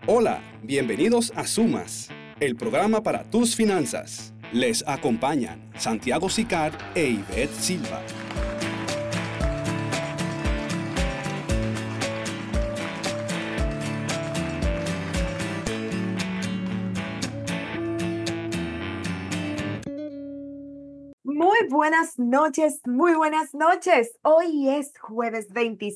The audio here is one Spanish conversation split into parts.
Hola, bienvenidos a Sumas, el programa para tus finanzas. Les acompañan Santiago Sicar e Ivette Silva. Muy buenas noches, muy buenas noches. Hoy es jueves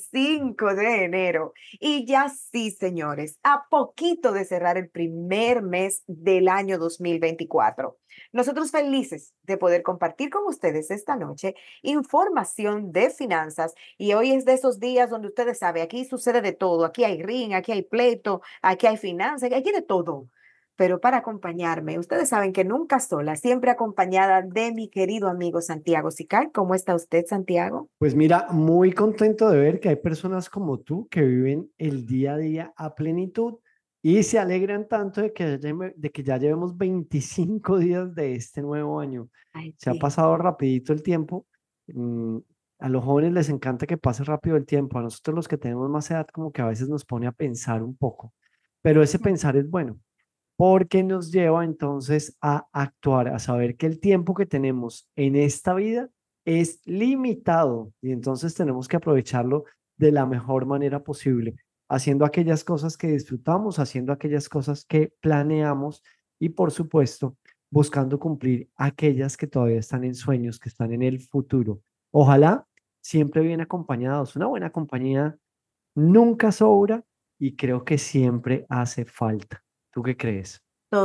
25 de enero y ya sí, señores, a poquito de cerrar el primer mes del año 2024. Nosotros felices de poder compartir con ustedes esta noche información de finanzas y hoy es de esos días donde ustedes saben, aquí sucede de todo, aquí hay ring, aquí hay pleito, aquí hay finanzas, aquí hay de todo. Pero para acompañarme, ustedes saben que nunca sola, siempre acompañada de mi querido amigo Santiago Sicar. ¿Cómo está usted, Santiago? Pues mira, muy contento de ver que hay personas como tú que viven el día a día a plenitud y se alegran tanto de que ya llevemos 25 días de este nuevo año. Ay, Se ha sí. pasado rapidito el tiempo. mm, a los jóvenes les encanta que pase rápido el tiempo. A nosotros los que tenemos más edad como que a veces nos pone a pensar un poco. Pero ese pensar es bueno porque nos lleva entonces a actuar, a saber que el tiempo que tenemos en esta vida es limitado y entonces tenemos que aprovecharlo de la mejor manera posible, haciendo aquellas cosas que disfrutamos, haciendo aquellas cosas que planeamos y por supuesto buscando cumplir aquellas que todavía están en sueños, que están en el futuro. Ojalá siempre bien acompañados. Una buena compañía nunca sobra y creo que siempre hace falta. ¿Tú qué crees?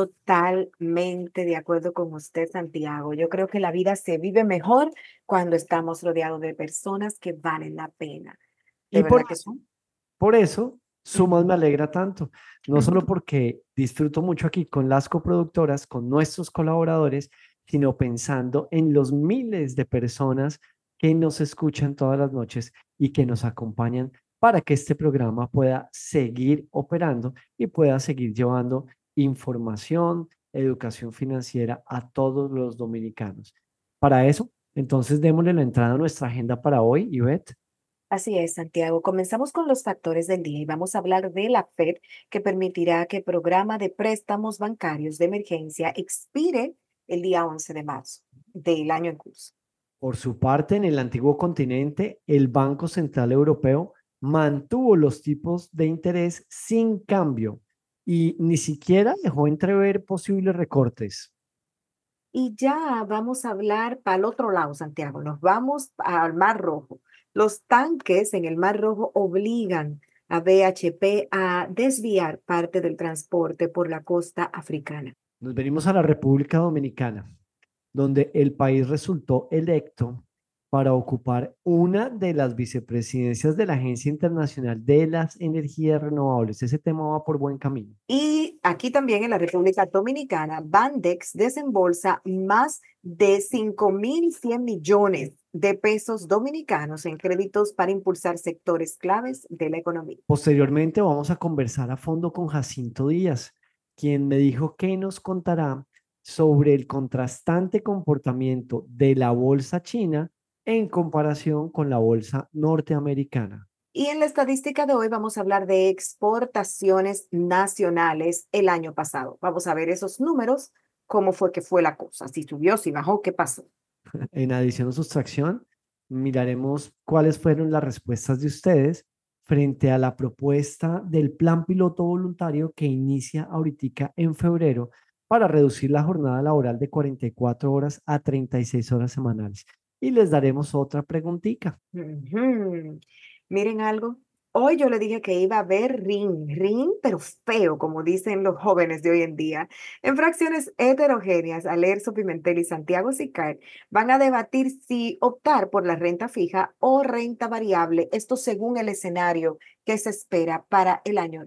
Totalmente de acuerdo con usted, Santiago. Yo creo que la vida se vive mejor cuando estamos rodeados de personas que valen la pena. De Y verdad que sí. por eso, Sumas Ujú, me alegra tanto, no solo ujú. porque disfruto mucho aquí con las coproductoras, con nuestros colaboradores, sino pensando en los miles de personas que nos escuchan todas las noches y que nos acompañan para que este programa pueda seguir operando y pueda seguir llevando información, educación financiera a todos los dominicanos. Para eso, entonces démosle la entrada a nuestra agenda para hoy, Ivette. Así es, Santiago. Comenzamos con los factores del día y vamos a hablar de la Fed, que permitirá que el programa de préstamos bancarios de emergencia expire el día 11 de marzo del año en curso. Por su parte, en el antiguo continente, el Banco Central Europeo mantuvo los tipos de interés sin cambio y ni siquiera dejó entrever posibles recortes. Y ya vamos a hablar para el otro lado, Santiago. Nos vamos al Mar Rojo. Los tanques en el Mar Rojo obligan a BHP a desviar parte del transporte por la costa africana. Nos venimos a la República Dominicana, donde el país resultó electo para ocupar una de las vicepresidencias de la Agencia Internacional de las Energías Renovables. Ese tema va por buen camino. Y aquí también en la República Dominicana, Bandex desembolsa más de 5.100 millones de pesos dominicanos en créditos para impulsar sectores claves de la economía. Posteriormente vamos a conversar a fondo con Jacinto Díaz, quien me dijo que nos contará sobre el contrastante comportamiento de la bolsa china en comparación con la bolsa norteamericana. Y en la estadística de hoy vamos a hablar de exportaciones nacionales el año pasado. Vamos a ver esos números, cómo fue que fue la cosa, si subió, si bajó, qué pasó. En adición a sustracción, miraremos cuáles fueron las respuestas de ustedes frente a la propuesta del plan piloto voluntario que inicia ahorita en febrero para reducir la jornada laboral de 44 horas a 36 horas semanales. Y les daremos otra preguntita. Ujú. Miren algo. Hoy yo le dije que iba a ver ring, ring, pero feo, como dicen los jóvenes de hoy en día. En fracciones heterogéneas, Alerzo Pimentel y Santiago Sicar van a debatir si optar por la renta fija o renta variable, esto según el escenario que se espera para el año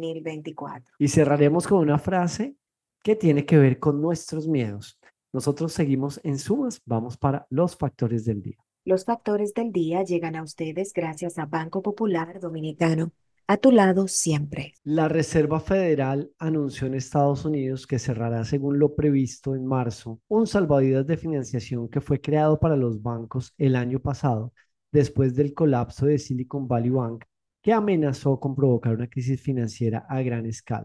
2024. Y cerraremos con una frase que tiene que ver con nuestros miedos. Nosotros seguimos en sumas, vamos para los factores del día. Los factores del día llegan a ustedes gracias a Banco Popular Dominicano. A tu lado siempre. La Reserva Federal anunció en Estados Unidos que cerrará, según lo previsto en marzo, un salvavidas de financiación que fue creado para los bancos el año pasado, después del colapso de Silicon Valley Bank, que amenazó con provocar una crisis financiera a gran escala.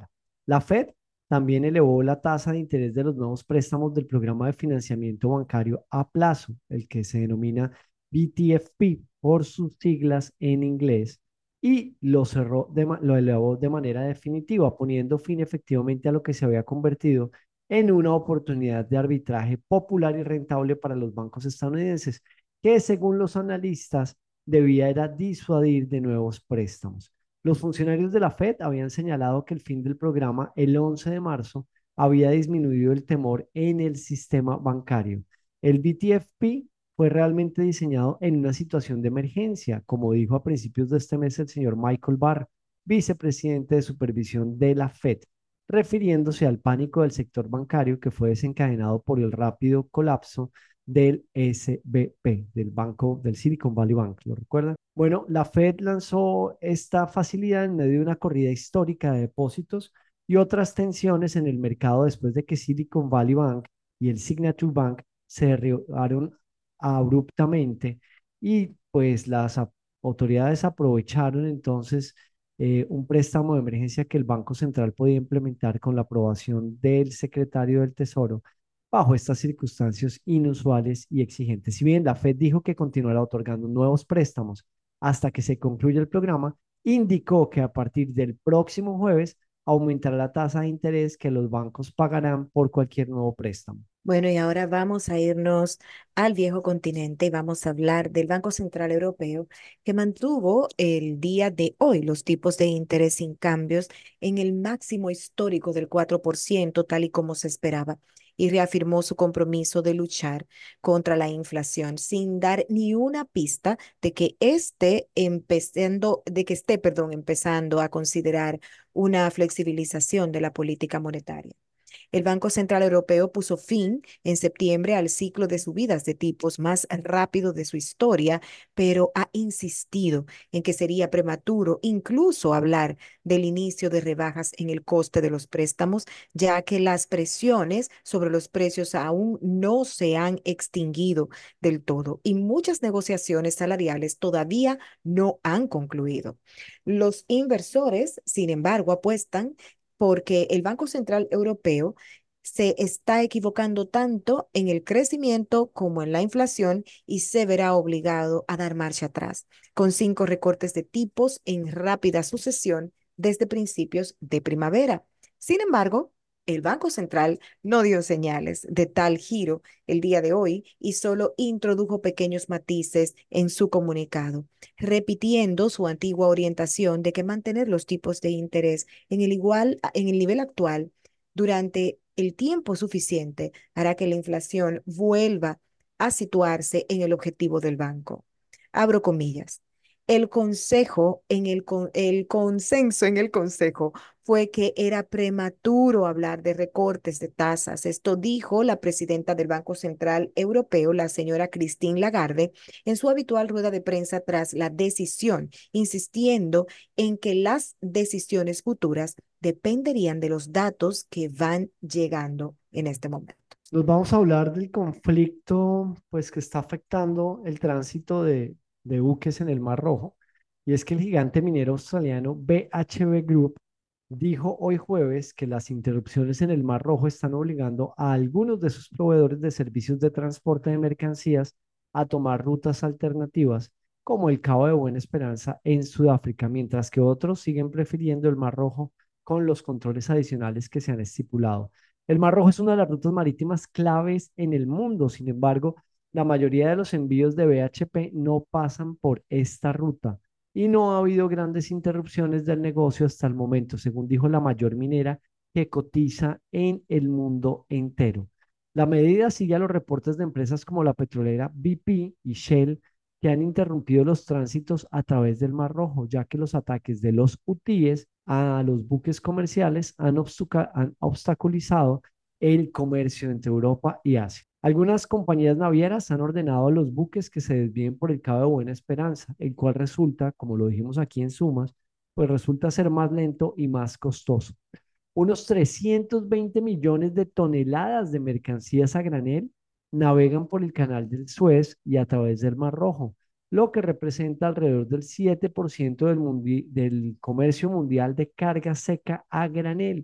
La Fed también elevó la tasa de interés de los nuevos préstamos del programa de financiamiento bancario a plazo, el que se denomina BTFP por sus siglas en inglés, y lo elevó de manera definitiva, poniendo fin efectivamente a lo que se había convertido en una oportunidad de arbitraje popular y rentable para los bancos estadounidenses, que según los analistas debía era disuadir de nuevos préstamos. Los funcionarios de la Fed habían señalado que el fin del programa el 11 de marzo había disminuido el temor en el sistema bancario. El BTFP fue realmente diseñado en una situación de emergencia, como dijo a principios de este mes el señor Michael Barr, vicepresidente de supervisión de la Fed, refiriéndose al pánico del sector bancario que fue desencadenado por el rápido colapso del SVB, del banco del Silicon Valley Bank, ¿lo recuerdan? Bueno, la Fed lanzó esta facilidad en medio de una corrida histórica de depósitos y otras tensiones en el mercado después de que Silicon Valley Bank y el Signature Bank se derribaron abruptamente y pues las autoridades aprovecharon entonces un préstamo de emergencia que el Banco Central podía implementar con la aprobación del secretario del Tesoro bajo estas circunstancias inusuales y exigentes. Si bien la Fed dijo que continuará otorgando nuevos préstamos hasta que se concluya el programa, indicó que a partir del próximo jueves aumentará la tasa de interés que los bancos pagarán por cualquier nuevo préstamo. Bueno, y ahora vamos a irnos al viejo continente y vamos a hablar del Banco Central Europeo, que mantuvo el día de hoy los tipos de interés sin cambios en el máximo histórico del 4%, tal y como se esperaba, y reafirmó su compromiso de luchar contra la inflación sin dar ni una pista de que empezando a considerar una flexibilización de la política monetaria. El Banco Central Europeo puso fin en septiembre al ciclo de subidas de tipos más rápido de su historia, pero ha insistido en que sería prematuro incluso hablar del inicio de rebajas en el coste de los préstamos, ya que las presiones sobre los precios aún no se han extinguido del todo y muchas negociaciones salariales todavía no han concluido. Los inversores, sin embargo, apuestan porque el Banco Central Europeo se está equivocando tanto en el crecimiento como en la inflación y se verá obligado a dar marcha atrás, con 5 recortes de tipos en rápida sucesión desde principios de primavera. Sin embargo, el Banco Central no dio señales de tal giro el día de hoy y solo introdujo pequeños matices en su comunicado, repitiendo su antigua orientación de que mantener los tipos de interés en el nivel actual durante el tiempo suficiente hará que la inflación vuelva a situarse en el objetivo del banco. Abro comillas. El consenso en el Consejo fue que era prematuro hablar de recortes de tasas. Esto dijo la presidenta del Banco Central Europeo, la señora Christine Lagarde, en su habitual rueda de prensa tras la decisión, insistiendo en que las decisiones futuras dependerían de los datos que van llegando en este momento. Nos vamos a hablar del conflicto pues, que está afectando el tránsito de buques en el Mar Rojo. Y es que el gigante minero australiano BHP Group dijo hoy jueves que las interrupciones en el Mar Rojo están obligando a algunos de sus proveedores de servicios de transporte de mercancías a tomar rutas alternativas, como el Cabo de Buena Esperanza en Sudáfrica, mientras que otros siguen prefiriendo el Mar Rojo con los controles adicionales que se han estipulado. El Mar Rojo es una de las rutas marítimas claves en el mundo. Sin embargo, la mayoría de los envíos de BHP no pasan por esta ruta y no ha habido grandes interrupciones del negocio hasta el momento, según dijo la mayor minera que cotiza en el mundo entero. La medida sigue a los reportes de empresas como la petrolera BP y Shell que han interrumpido los tránsitos a través del Mar Rojo, ya que los ataques de los hutíes a los buques comerciales han obstaculizado el comercio entre Europa y Asia. Algunas compañías navieras han ordenado a los buques que se desvíen por el Cabo de Buena Esperanza, el cual resulta, como lo dijimos aquí en Sumas, pues resulta ser más lento y más costoso. Unos 320 millones de toneladas de mercancías a granel navegan por el Canal del Suez y a través del Mar Rojo, lo que representa alrededor del 7% del comercio mundial de carga seca a granel.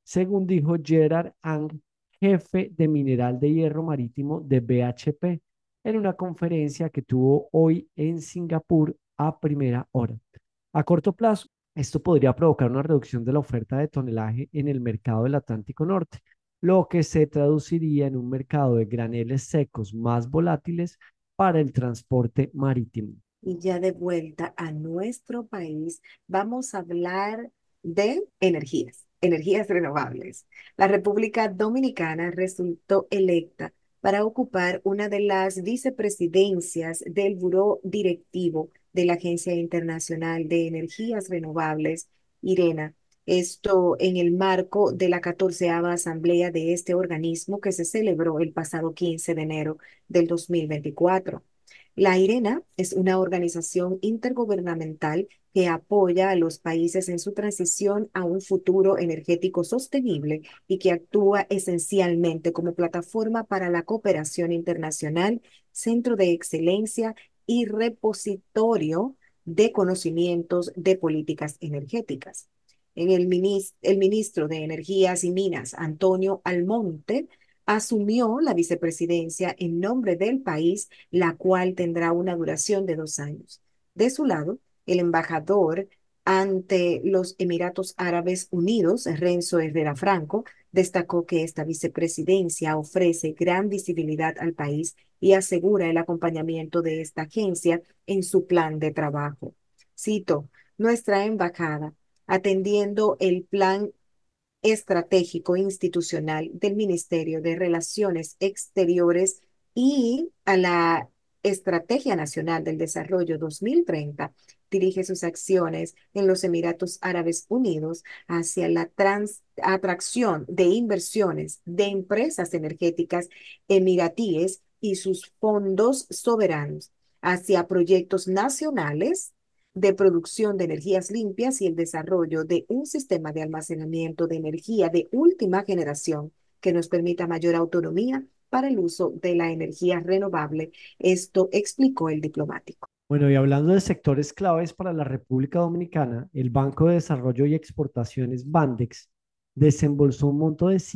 según dijo Gerard Ang, jefe de mineral de hierro marítimo de BHP, en una conferencia que tuvo hoy en Singapur a primera hora. A corto plazo, esto podría provocar una reducción de la oferta de tonelaje en el mercado del Atlántico Norte, lo que se traduciría en un mercado de graneles secos más volátiles para el transporte marítimo. Y ya de vuelta a nuestro país, vamos a hablar de energías renovables. La República Dominicana resultó electa para ocupar una de las vicepresidencias del Buró Directivo de la Agencia Internacional de Energías Renovables, IRENA. Esto en el marco de la 14ª asamblea de este organismo que se celebró el pasado 15 de enero del 2024. La IRENA es una organización intergubernamental que apoya a los países en su transición a un futuro energético sostenible y que actúa esencialmente como plataforma para la cooperación internacional, centro de excelencia y repositorio de conocimientos de políticas energéticas. El ministro de Energías y Minas, Antonio Almonte, asumió la vicepresidencia en nombre del país, la cual tendrá una duración de 2 años. De su lado, el embajador ante los Emiratos Árabes Unidos, Renzo Herrera Franco, destacó que esta vicepresidencia ofrece gran visibilidad al país y asegura el acompañamiento de esta agencia en su plan de trabajo. Cito, nuestra embajada, atendiendo el plan estratégico institucional del Ministerio de Relaciones Exteriores y a la Estrategia Nacional del Desarrollo 2030, dirige sus acciones en los Emiratos Árabes Unidos hacia la atracción de inversiones de empresas energéticas emiratíes y sus fondos soberanos hacia proyectos nacionales de producción de energías limpias y el desarrollo de un sistema de almacenamiento de energía de última generación que nos permita mayor autonomía para el uso de la energía renovable. Esto explicó el diplomático. Bueno, y hablando de sectores claves para la República Dominicana, el Banco de Desarrollo y Exportaciones Bandex desembolsó un monto de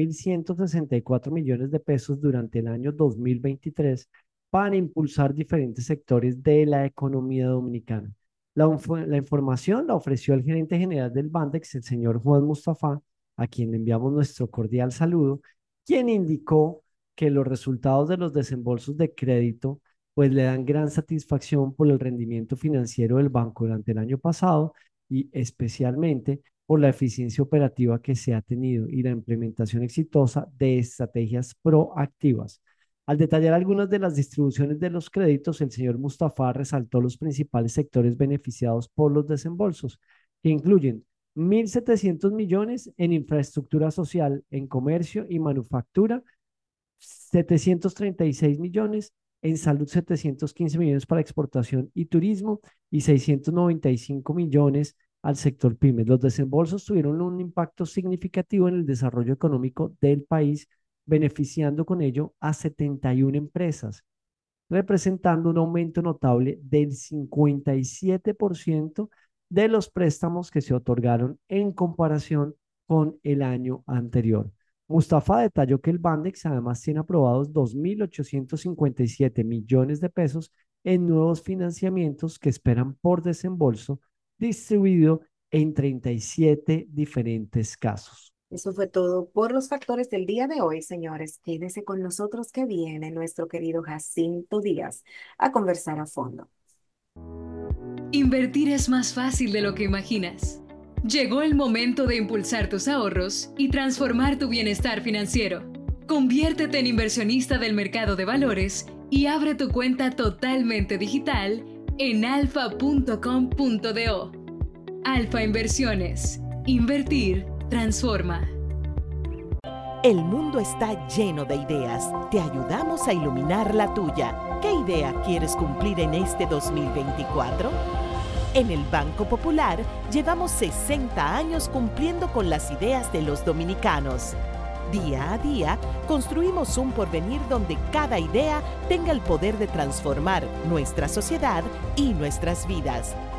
5.164 millones de pesos durante el año 2023 para impulsar diferentes sectores de la economía dominicana. La información la ofreció el gerente general del Bandex, el señor Juan Mustafa, a quien le enviamos nuestro cordial saludo, quien indicó que los resultados de los desembolsos de crédito pues le dan gran satisfacción por el rendimiento financiero del banco durante el año pasado y especialmente por la eficiencia operativa que se ha tenido y la implementación exitosa de estrategias proactivas. Al detallar algunas de las distribuciones de los créditos, el señor Mustafa resaltó los principales sectores beneficiados por los desembolsos, que incluyen 1.700 millones en infraestructura social, en comercio y manufactura, 736 millones en salud, 715 millones para exportación y turismo y 695 millones al sector pymes. Los desembolsos tuvieron un impacto significativo en el desarrollo económico del país, beneficiando con ello a 71 empresas, representando un aumento notable del 57% de los préstamos que se otorgaron en comparación con el año anterior. Mustafa detalló que el Bandex además tiene aprobados 2.857 millones de pesos en nuevos financiamientos que esperan por desembolso, distribuido en 37 diferentes casos. Eso fue todo por los factores del día de hoy, señores. Quédese con nosotros que viene nuestro querido Jacinto Díaz a conversar a fondo. Invertir es más fácil de lo que imaginas. Llegó el momento de impulsar tus ahorros y transformar tu bienestar financiero. Conviértete en inversionista del mercado de valores y abre tu cuenta totalmente digital en alfa.com.do. Alfa Inversiones. Invertir transforma. El mundo está lleno de ideas. Te ayudamos a iluminar la tuya. ¿Qué idea quieres cumplir en este 2024? En el Banco Popular llevamos 60 años cumpliendo con las ideas de los dominicanos. Día a día, construimos un porvenir donde cada idea tenga el poder de transformar nuestra sociedad y nuestras vidas.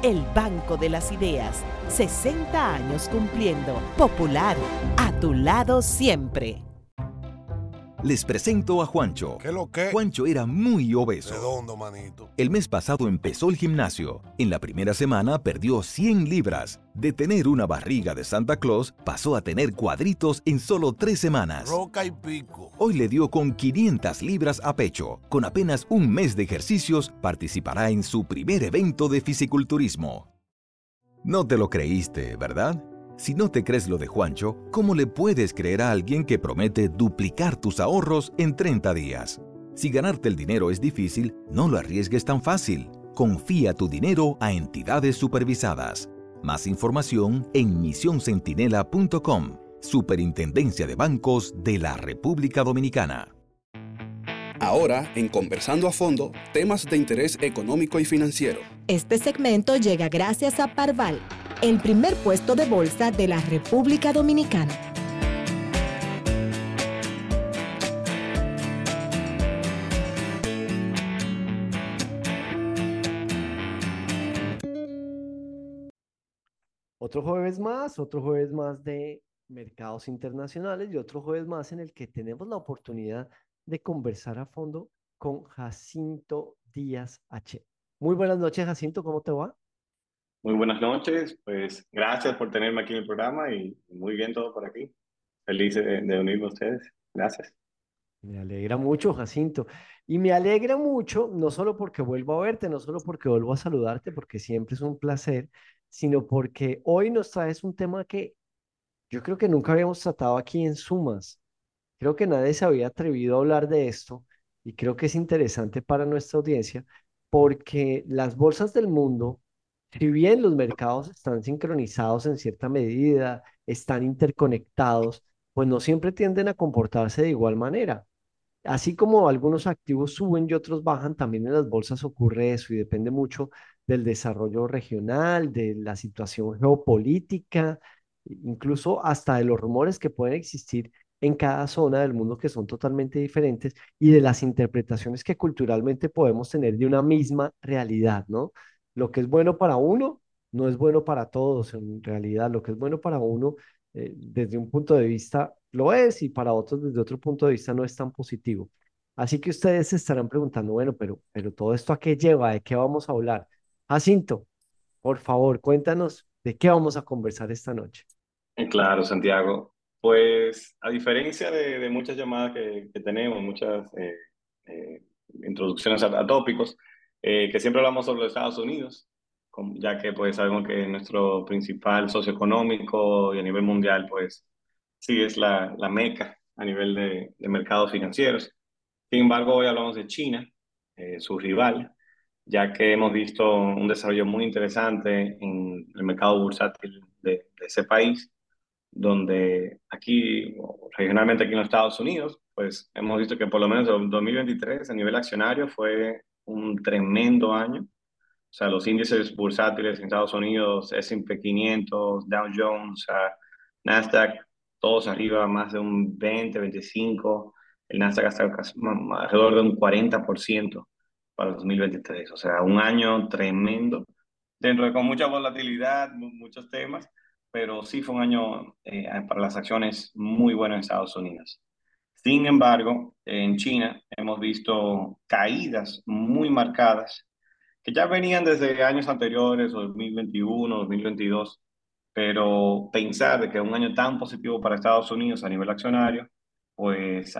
El Banco de las Ideas, 60 años cumpliendo. Popular, a tu lado siempre. Les presento a Juancho. ¿Qué lo que? Juancho era muy obeso. Redondo, manito. El mes pasado empezó el gimnasio. En la primera semana perdió 100 libras. De tener una barriga de Santa Claus, pasó a tener cuadritos en solo 3 semanas. Roca y pico. Hoy le dio con 500 libras a pecho. Con apenas un mes de ejercicios, participará en su primer evento de fisiculturismo. No te lo creíste, ¿verdad? Si no te crees lo de Juancho, ¿cómo le puedes creer a alguien que promete duplicar tus ahorros en 30 días? Si ganarte el dinero es difícil, no lo arriesgues tan fácil. Confía tu dinero a entidades supervisadas. Más información en misioncentinela.com, Superintendencia de Bancos de la República Dominicana. Ahora, en Conversando a Fondo, temas de interés económico y financiero. Este segmento llega gracias a Parval, el primer puesto de bolsa de la República Dominicana. Otro jueves más de mercados internacionales y otro jueves más en el que tenemos la oportunidad de conversar a fondo con Jacinto Díaz H. Muy buenas noches, Jacinto, ¿cómo te va? Muy buenas noches, pues gracias por tenerme aquí en el programa y muy bien todo por aquí. Feliz de unirme a ustedes. Gracias. Me alegra mucho, Jacinto. Y me alegra mucho, no solo porque vuelvo a verte, no solo porque vuelvo a saludarte, porque siempre es un placer, sino porque hoy nos traes un tema que yo creo que nunca habíamos tratado aquí en Sumas. Creo que nadie se había atrevido a hablar de esto y creo que es interesante para nuestra audiencia porque las bolsas del mundo, si bien los mercados están sincronizados en cierta medida, están interconectados, pues no siempre tienden a comportarse de igual manera. Así como algunos activos suben y otros bajan, también en las bolsas ocurre eso y depende mucho del desarrollo regional, de la situación geopolítica, incluso hasta de los rumores que pueden existir en cada zona del mundo que son totalmente diferentes y de las interpretaciones que culturalmente podemos tener de una misma realidad, ¿no? Lo que es bueno para uno no es bueno para todos en realidad. Lo que es bueno para uno desde un punto de vista lo es y para otros desde otro punto de vista no es tan positivo. Así que ustedes se estarán preguntando, bueno, pero todo esto a qué lleva, ¿de qué vamos a hablar? Jacinto, por favor, cuéntanos de qué vamos a conversar esta noche. Claro, Santiago. Pues a diferencia de muchas llamadas que tenemos, muchas eh, introducciones a tópicos, que siempre hablamos sobre los Estados Unidos, ya que pues sabemos que nuestro principal socio económico y a nivel mundial, pues sí es la meca a nivel de mercados financieros. Sin embargo, hoy hablamos de China, su rival, ya que hemos visto un desarrollo muy interesante en el mercado bursátil de ese país, donde aquí, regionalmente aquí en los Estados Unidos, pues hemos visto que por lo menos el 2023 a nivel accionario fue un tremendo año. O sea, los índices bursátiles en Estados Unidos, S&P 500, Dow Jones, Nasdaq, todos arriba más de un 20, 25. El Nasdaq hasta alrededor de un 40% para 2023. O sea, un año tremendo, dentro de con mucha volatilidad, muchos temas, pero sí fue un año para las acciones muy bueno en Estados Unidos. Sin embargo, en China hemos visto caídas muy marcadas que ya venían desde años anteriores, 2021, 2022, pero pensar de que un año tan positivo para Estados Unidos a nivel accionario, pues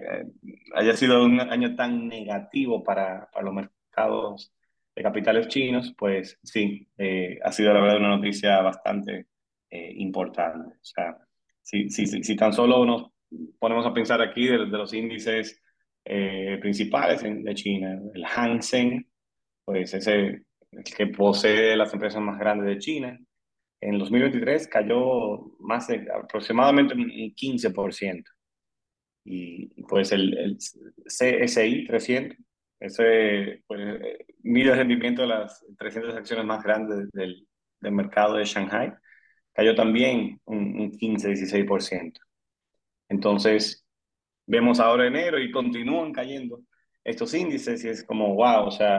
haya sido un año tan negativo para los mercados de capitales chinos, pues sí, ha sido la verdad una noticia bastante importante. O sea, si tan solo nos ponemos a pensar aquí de los índices principales de China, el Hang Seng, pues ese el que posee las empresas más grandes de China, en 2023 cayó más de aproximadamente un 15%. Y pues el CSI 300, ese pues, mide el rendimiento de las 300 acciones más grandes del mercado de Shanghai, cayó también un 15-16%. Entonces, vemos ahora enero y continúan cayendo estos índices y es como, wow, o sea,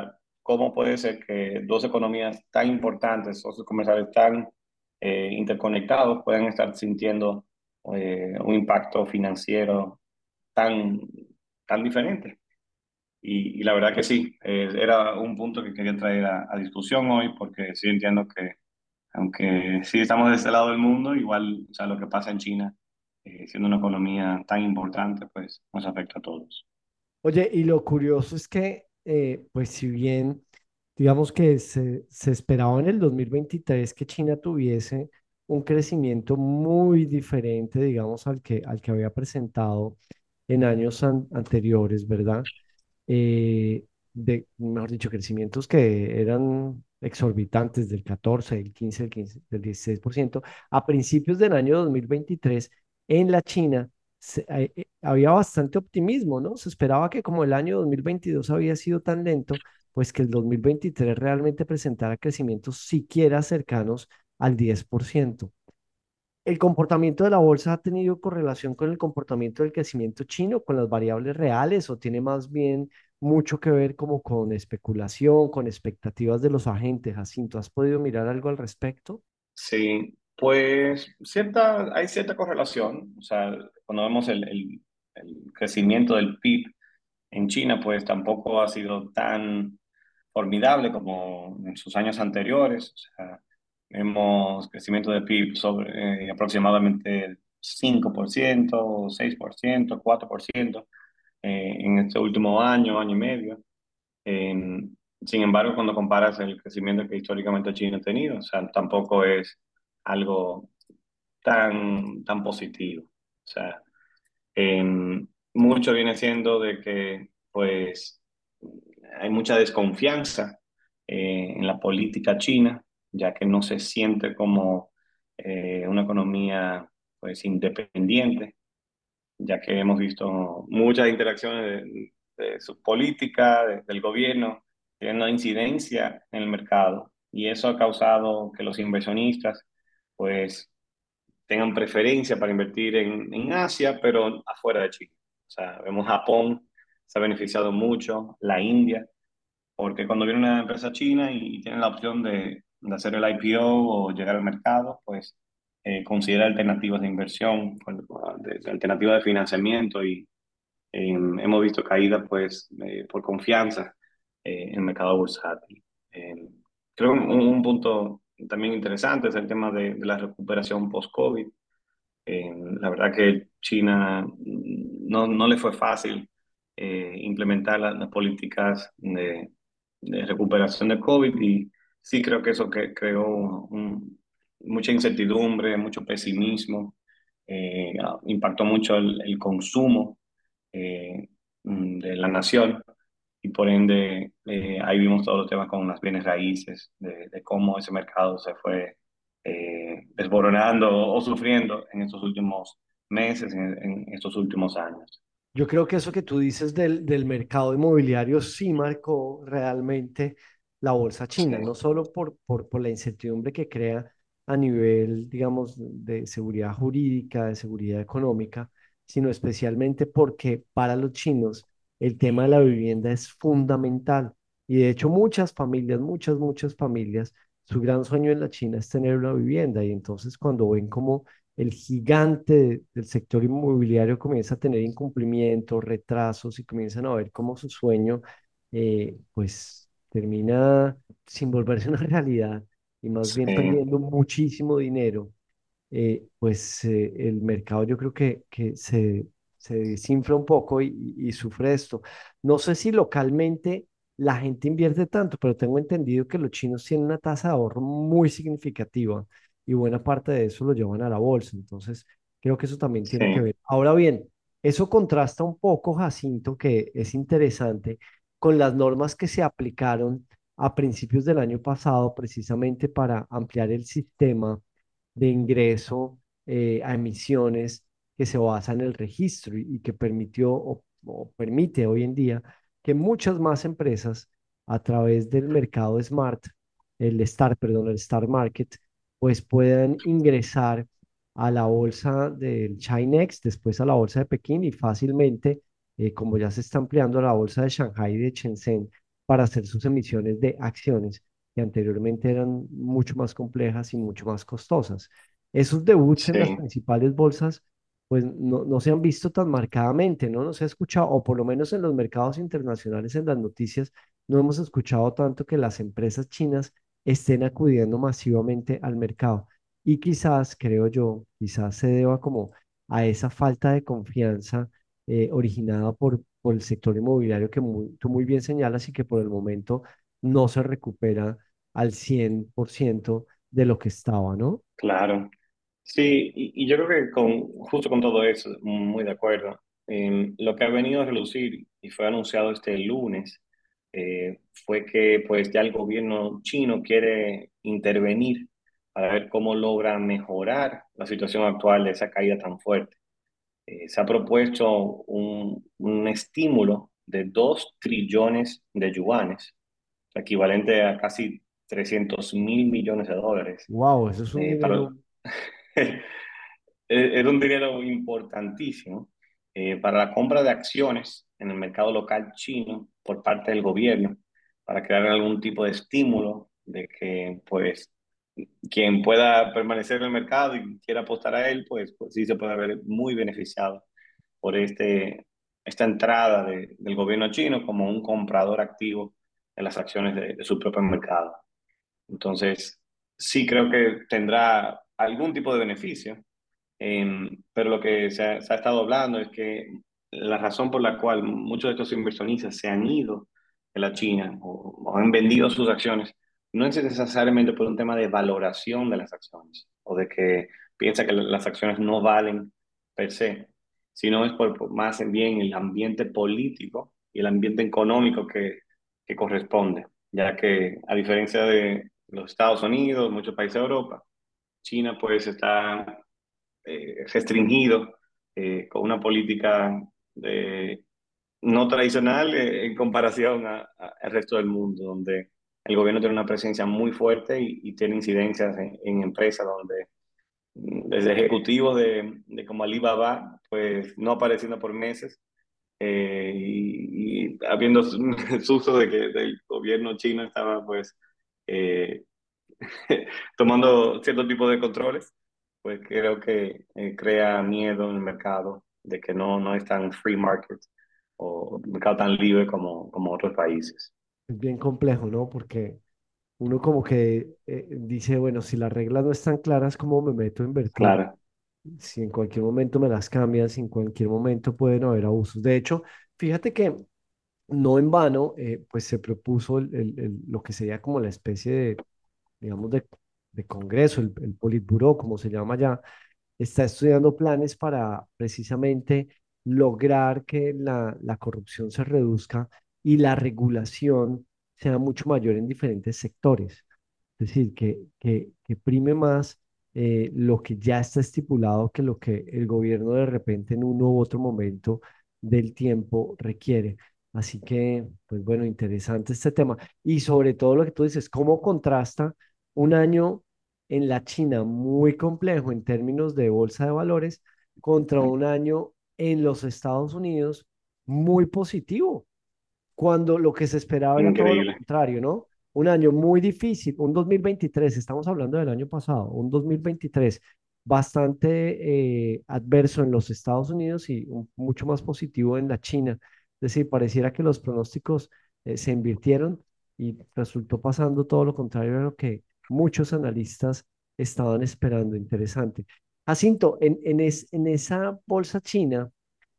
cómo puede ser que dos economías tan importantes, socios comerciales tan interconectados, puedan estar sintiendo un impacto financiero tan, tan diferente. Y la verdad que sí, era un punto que quería traer a discusión hoy, porque sí entiendo que, aunque sí estamos de este lado del mundo, igual, o sea, lo que pasa en China, siendo una economía tan importante, pues nos afecta a todos. Oye, y lo curioso es que, pues si bien, digamos que se esperaba en el 2023 que China tuviese un crecimiento muy diferente, digamos, al que había presentado en años anteriores, ¿verdad? eh, mejor dicho, crecimientos que eran exorbitantes del 14, del 15, del 16%. A principios del año 2023, en la China, había bastante optimismo, ¿no? Se esperaba que como el año 2022 había sido tan lento, pues que el 2023 realmente presentara crecimientos siquiera cercanos al 10%. ¿El comportamiento de la bolsa ha tenido correlación con el comportamiento del crecimiento chino, con las variables reales, o tiene más bien mucho que ver como con especulación, con expectativas de los agentes? Jacinto, ¿has podido mirar algo al respecto? Sí, pues hay cierta correlación. O sea, cuando vemos el crecimiento del PIB en China, pues tampoco ha sido tan formidable como en sus años anteriores. O sea, vemos crecimiento de PIB sobre aproximadamente 5%, 6%, 4% en este último año, año y medio. Sin embargo, cuando comparas el crecimiento que históricamente China ha tenido, o sea, tampoco es algo tan positivo. O sea, mucho viene siendo de que, pues, hay mucha desconfianza en la política china, ya que no se siente como una economía, pues, independiente, ya que hemos visto muchas interacciones de su política, del gobierno, teniendo incidencia en el mercado. Y eso ha causado que los inversionistas, pues, tengan preferencia para invertir en Asia, pero afuera de China. O sea, vemos Japón se ha beneficiado mucho, la India, porque cuando viene una empresa china y tiene la opción de hacer el IPO o llegar al mercado, pues considera alternativas de inversión, de alternativas de financiamiento y hemos visto caídas pues por confianza en el mercado bursátil. Eh, Creo que un punto también interesante es el tema de la recuperación post-COVID. La verdad que China no le fue fácil implementar las políticas de recuperación de COVID y sí creo que eso que creó mucha incertidumbre, mucho pesimismo, impactó mucho el consumo de la nación y por ende ahí vimos todos los temas con las bienes raíces, de cómo ese mercado se fue desboronando o sufriendo en estos últimos meses, en estos últimos años. Yo creo que eso que tú dices del mercado inmobiliario sí marcó realmente la bolsa china, Sí, no solo por la incertidumbre que crea a nivel, digamos, de seguridad jurídica, de seguridad económica, sino especialmente porque para los chinos el tema de la vivienda es fundamental. Y de hecho muchas familias, muchas familias, su gran sueño en la China es tener una vivienda. Y entonces cuando ven como el gigante del sector inmobiliario comienza a tener incumplimientos, retrasos y comienzan a ver cómo su sueño pues termina sin volverse una realidad y más bien sí, perdiendo muchísimo dinero. Pues el mercado yo creo que se desinfla un poco y sufre esto. No sé si localmente la gente invierte tanto, pero tengo entendido que los chinos tienen una tasa de ahorro muy significativa y buena parte de eso lo llevan a la bolsa. Entonces, creo que eso también tiene que sí, ver. Ahora bien, eso contrasta un poco, Jacinto, que es interesante, con las normas que se aplicaron a principios del año pasado precisamente para ampliar el sistema de ingreso a emisiones que se basa en el registro y que permitió o permite hoy en día que muchas más empresas a través del mercado Smart, perdón, el Star Market, pues puedan ingresar a la bolsa del Chinex, después a la bolsa de Pekín y fácilmente, como ya se está ampliando a la bolsa de Shanghai y de Shenzhen, para hacer sus emisiones de acciones, que anteriormente eran mucho más complejas y mucho más costosas. Esos debuts en las Sí, principales bolsas, pues no se han visto tan marcadamente, ¿no? No se ha escuchado, o por lo menos en los mercados internacionales, en las noticias, no hemos escuchado tanto que las empresas chinas estén acudiendo masivamente al mercado. Y quizás, creo yo, quizás se deba como a esa falta de confianza originada por el sector inmobiliario que tú muy bien señalas y que por el momento no se recupera al 100% de lo que estaba, ¿no? claro. Sí, y yo creo que justo con todo eso, muy de acuerdo. Lo que ha venido a relucir y fue anunciado este lunes fue que pues ya el gobierno chino quiere intervenir para ver cómo logra mejorar la situación actual de esa caída tan fuerte. Se ha propuesto un estímulo de 2 trillones de yuanes, equivalente a casi 300.000 millones de dólares. Wow, eso es un Para, dinero. es un dinero importantísimo para la compra de acciones en el mercado local chino por parte del gobierno, para crear algún tipo de estímulo de que, pues, quien pueda permanecer en el mercado y quiera apostar a él, pues sí se puede ver muy beneficiado por esta entrada del gobierno chino como un comprador activo de las acciones de su propio mercado. Entonces, sí creo que tendrá algún tipo de beneficio, pero lo que se ha estado hablando es que la razón por la cual muchos de estos inversionistas se han ido de la China o han vendido sus acciones no es necesariamente por un tema de valoración de las acciones o de que piensa que las acciones no valen per se, sino es por más bien el ambiente político y el ambiente económico que corresponde, ya que a diferencia de los Estados Unidos, muchos países de Europa, China pues está restringido con una política no tradicional en comparación al resto del mundo, donde el gobierno tiene una presencia muy fuerte y tiene incidencias en empresas donde desde ejecutivos de como Alibaba, pues no apareciendo por meses y habiendo susto de que el gobierno chino estaba pues eh, tomando cierto tipo de controles, pues creo que crea miedo en el mercado de que no es tan free market o un mercado tan libre como otros países. Es bien complejo, ¿no? Porque uno como que dice, bueno, si las reglas no están claras, ¿cómo me meto a invertir? Claro, Si en cualquier momento me las cambian, si en cualquier momento pueden haber abusos. De hecho, fíjate que no en vano, pues se propuso lo que sería como la especie de, digamos, de congreso, el Politburó, como se llama ya, está estudiando planes para precisamente lograr que la corrupción se reduzca y la regulación sea mucho mayor en diferentes sectores. Es decir, que prime más lo que ya está estipulado que lo que el gobierno de repente en uno u otro momento del tiempo requiere. Así que, pues bueno, interesante este tema. Y sobre todo lo que tú dices, ¿cómo contrasta un año en la China muy complejo en términos de bolsa de valores contra un año en los Estados Unidos muy positivo, cuando lo que se esperaba era todo lo increíble. contrario, ¿no? Un año muy difícil, un 2023, estamos hablando del año pasado, un 2023 bastante adverso en los Estados Unidos y mucho más positivo en la China. Es decir, pareciera que los pronósticos se invirtieron y resultó pasando todo lo contrario a lo que muchos analistas estaban esperando. Interesante. Jacinto, en esa bolsa china,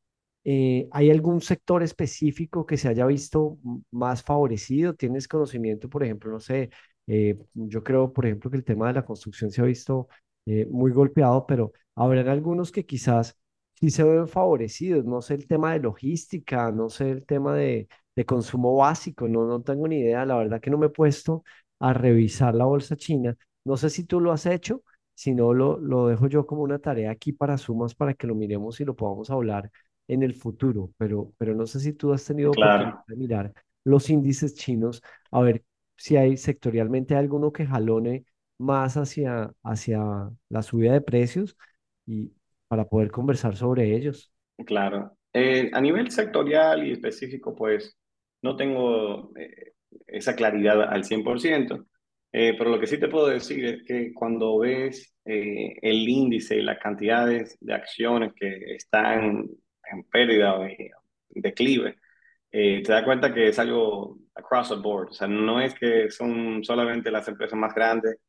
¿hay algún sector específico que se haya visto más favorecido? ¿Tienes conocimiento, por ejemplo, no sé, yo creo, por ejemplo, que el tema de la construcción se ha visto muy golpeado, pero habrán algunos que quizás sí se ven favorecidos, no sé el tema de logística, no sé el tema de consumo básico, no tengo ni idea, la verdad que no me he puesto a revisar la bolsa china, no sé si tú lo has hecho, si no lo dejo yo como una tarea aquí para Sumas para que lo miremos y lo podamos hablar en el futuro, pero no sé si tú has tenido oportunidad Claro, de mirar los índices chinos, a ver si hay sectorialmente alguno que jalone más hacia la subida de precios y para poder conversar sobre ellos. claro. A nivel sectorial y específico, pues no tengo esa claridad al 100%. Pero lo que sí te puedo decir es que cuando ves el índice y las cantidades de acciones que están en pérdida o en declive, te das cuenta que es algo across the board. O sea, no es que son solamente las empresas más grandes,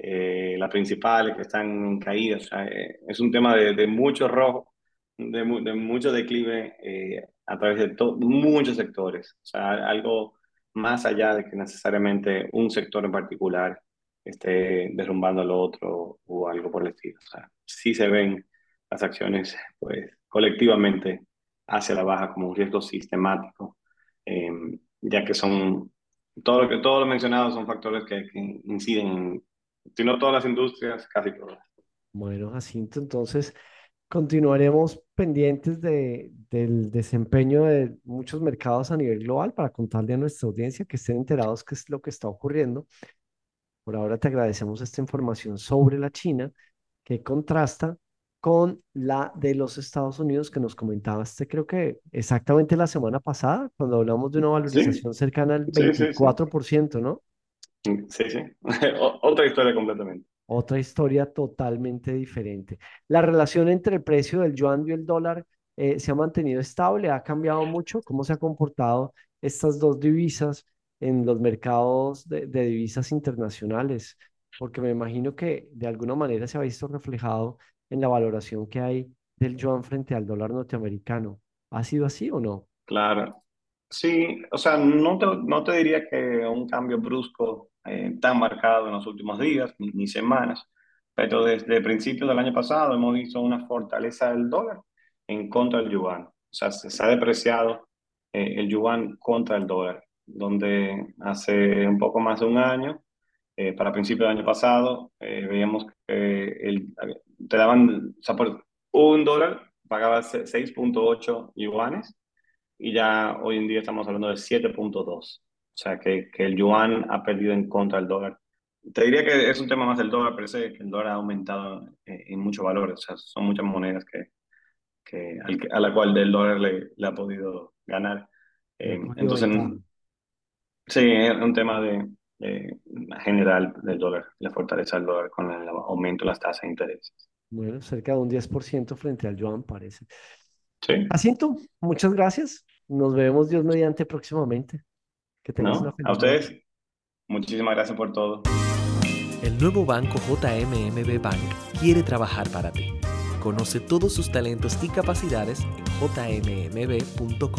las principales que están en caída. O sea, es un tema de mucho rojo, de mucho declive a través de muchos sectores. O sea, algo más allá de que necesariamente un sector en particular esté derrumbando al otro o algo por el estilo. O sea, sí se ven las acciones, pues, colectivamente hacia la baja como un riesgo sistemático, eh, ya que son, todo lo mencionado son factores que inciden en, si no todas las industrias, casi todas. Bueno, Jacinto, entonces continuaremos pendientes del desempeño de muchos mercados a nivel global para contarle a nuestra audiencia que estén enterados qué es lo que está ocurriendo. Por ahora te agradecemos esta información sobre la China que contrasta con la de los Estados Unidos que nos comentaste, creo que exactamente la semana pasada, cuando hablamos de una Sí, valorización cercana al sí, sí, sí. 24%, ¿no? Sí, sí. Otra historia completamente. Otra historia totalmente diferente. La relación entre el precio del yuan y el dólar se ha mantenido estable, ha cambiado mucho. ¿Cómo se han comportado estas dos divisas en los mercados de divisas internacionales? Porque me imagino que de alguna manera se ha visto reflejado en la valoración que hay del yuan frente al dólar norteamericano. ¿Ha sido así o no? Claro. Sí, o sea, no te diría que un cambio brusco tan marcado en los últimos días ni semanas, pero desde principios del año pasado hemos visto una fortaleza del dólar en contra del yuan. O sea, se ha depreciado el yuan contra el dólar, donde hace un poco más de un año, para principios del año pasado, veíamos que te daban, o sea, por un dólar pagabas 6,8 yuanes y ya hoy en día estamos hablando de 7,2. O sea, que el yuan ha perdido en contra del dólar. Te diría que es un tema más del dólar, pero sé que el dólar ha aumentado en muchos valores. O sea, son muchas monedas a la cual el dólar le ha podido ganar. Le ha cogido Entonces, ventaja. sí, es un tema de general del dólar, la fortaleza del dólar con el aumento de las tasas de interés. Bueno, cerca de un 10% frente al yuan, parece. Sí, Jacinto, muchas gracias. Nos vemos Dios mediante próximamente. Que tengas una ¿no? A feliz noche. ustedes, muchísimas gracias por todo. El nuevo banco JMMB Bank quiere trabajar para ti. Conoce todos sus talentos y capacidades en jmmb.com.do.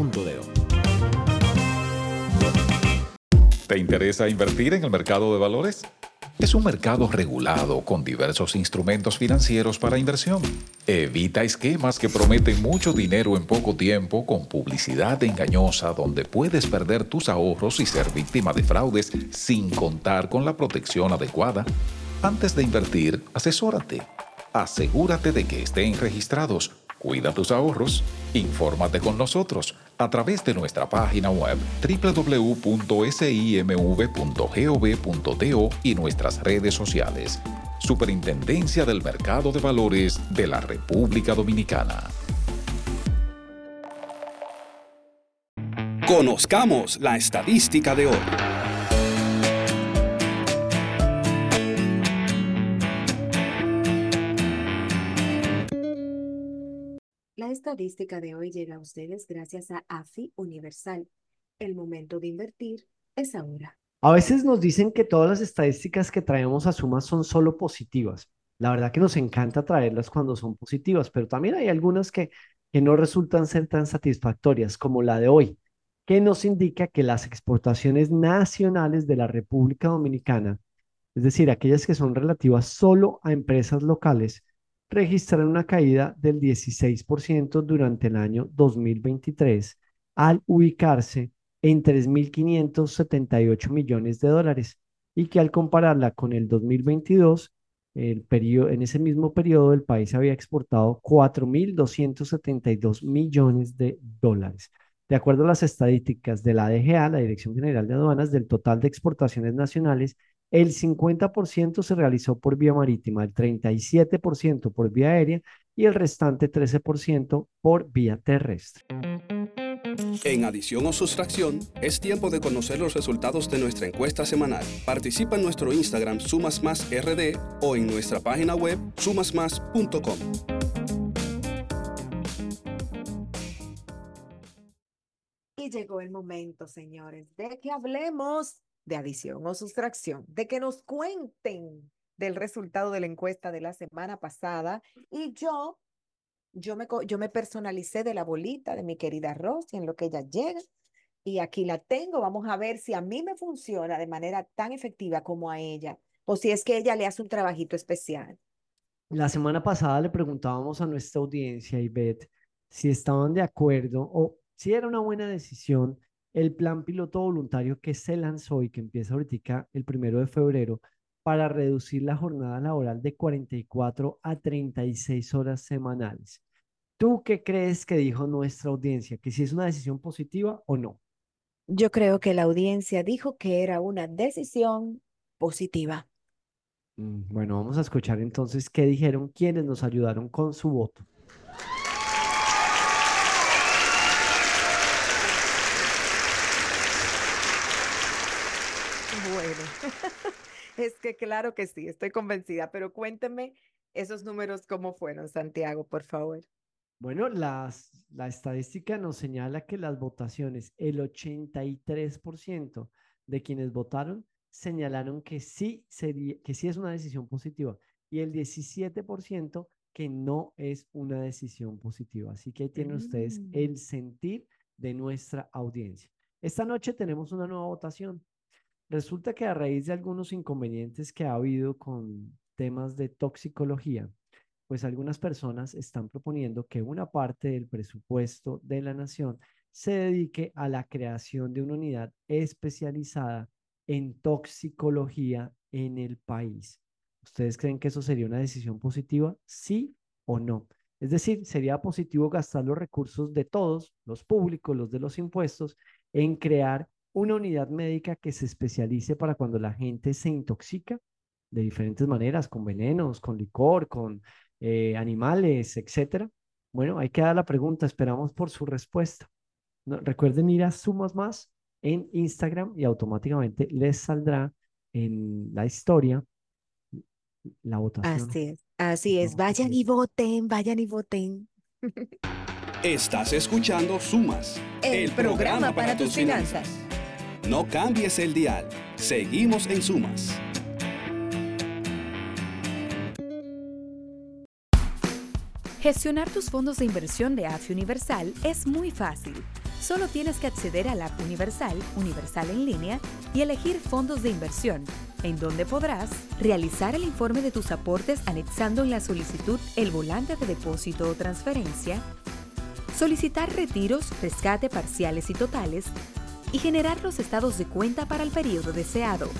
¿Te interesa invertir en el mercado de valores? Es un mercado regulado con diversos instrumentos financieros para inversión. Evita esquemas que prometen mucho dinero en poco tiempo con publicidad engañosa donde puedes perder tus ahorros y ser víctima de fraudes sin contar con la protección adecuada. Antes de invertir, asesórate. Asegúrate de que estén registrados. Cuida tus ahorros. Infórmate con nosotros a través de nuestra página web www.simv.gov.do y nuestras redes sociales. Superintendencia del Mercado de Valores de la República Dominicana. Conozcamos la estadística de hoy. La estadística de hoy llega a ustedes gracias a AFI Universal. El momento de invertir es ahora. A veces nos dicen que todas las estadísticas que traemos a Suma son solo positivas. La verdad que nos encanta traerlas cuando son positivas, pero también hay algunas que no resultan ser tan satisfactorias, como la de hoy, que nos indica que las exportaciones nacionales de la República Dominicana, es decir, aquellas que son relativas solo a empresas locales, registraron una caída del 16% durante el año 2023 al ubicarse en 3.578 millones de dólares y que al compararla con el 2022, en ese mismo periodo el país había exportado 4.272 millones de dólares. De acuerdo a las estadísticas de la DGA, la Dirección General de Aduanas, del total de exportaciones nacionales, el 50% se realizó por vía marítima, el 37% por vía aérea y el restante 13% por vía terrestre. En adición o sustracción, es tiempo de conocer los resultados de nuestra encuesta semanal. Participa en nuestro Instagram SumasMásRD o en nuestra página web sumasmás.com. Y llegó el momento, señores, de que hablemos de adición o sustracción, de que nos cuenten del resultado de la encuesta de la semana pasada. Y yo me personalicé de la bolita de mi querida Rosy en lo que ella llega. Y aquí la tengo. Vamos a ver si a mí me funciona de manera tan efectiva como a ella, o si es que ella le hace un trabajito especial. La semana pasada le preguntábamos a nuestra audiencia, Ivette, si estaban de acuerdo o si era una buena decisión el plan piloto voluntario que se lanzó y que empieza ahorita el 1 de febrero para reducir la jornada laboral de 44 a 36 horas semanales. ¿Tú qué crees que dijo nuestra audiencia? ¿Que si es una decisión positiva o no? Yo creo que la audiencia dijo que era una decisión positiva. Bueno, vamos a escuchar entonces qué dijeron quienes nos ayudaron con su voto. Bueno, es que claro que sí, estoy convencida, pero cuénteme esos números cómo fueron, Santiago, por favor. Bueno, la estadística nos señala que las votaciones, el 83% de quienes votaron señalaron que sí es una decisión positiva y el 17% que no es una decisión positiva. Así que ahí tienen ustedes el sentir de nuestra audiencia. Esta noche tenemos una nueva votación. Resulta que a raíz de algunos inconvenientes que ha habido con temas de toxicología, pues algunas personas están proponiendo que una parte del presupuesto de la nación se dedique a la creación de una unidad especializada en toxicología en el país. ¿Ustedes creen que eso sería una decisión positiva? ¿Sí o no? Es decir, sería positivo gastar los recursos de todos, los públicos, los de los impuestos, en crear una unidad médica que se especialice para cuando la gente se intoxica de diferentes maneras, con venenos, con licor, con animales, etcétera. Bueno, ahí queda la pregunta, esperamos por su respuesta. Recuerden ir a Sumas Más en Instagram y automáticamente les saldrá en la historia la votación. Así es. Vayan y voten, vayan y voten. Estás escuchando Sumas, El programa para tus finanzas. No cambies el dial. Seguimos en Sumas. Gestionar tus fondos de inversión de AFI Universal es muy fácil. Solo tienes que acceder a la app Universal, Universal en línea, y elegir fondos de inversión, en donde podrás realizar el informe de tus aportes anexando en la solicitud el volante de depósito o transferencia, solicitar retiros, rescate parciales y totales, y generar los estados de cuenta para el periodo deseado.